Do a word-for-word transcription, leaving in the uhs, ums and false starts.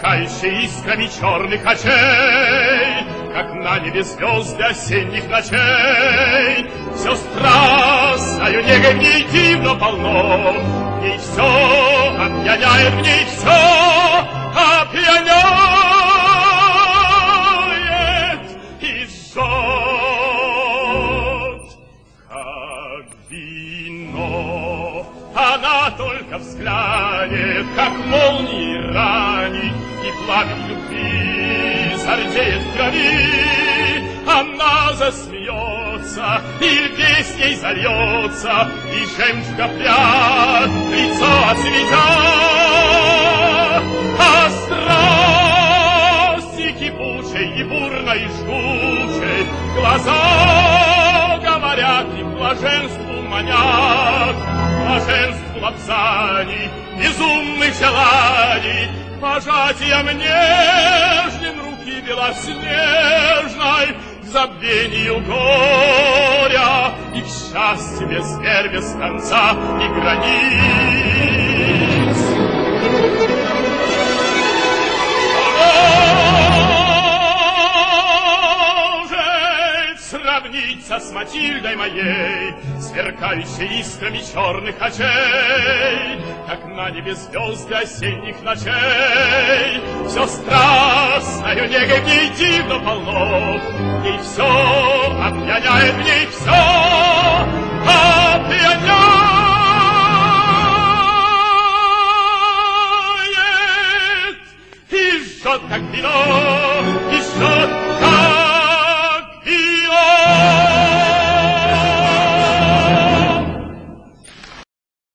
сверкающей искрами черных очей, как на небе звезды осенних ночей. Все страстною негой в ней дивно полно, в ней все опьяняет, в ней все опьяняет и жжет, как вино. Она только взглянет, как молнии ранит, и пламя любви зардеет в крови. Она засмеется, и песней зальется, и жемчуга прядь лицо оцветят. А страсти кипучей и бурной и жгучей глаза говорят и к блаженству манят, блаженству лапзаний, безумных желаний, пожатием нежным руки белоснежной, к забвению горя и к счастью без мер, без конца и границ. Может сравниться с Матильдой моей, сверкающей искрами черных очей, как на небе звезды осенних ночей. Все страстною негой в ней дивно полно, в ней все опьяняет, в ней все опьяняет и жжет, как вино.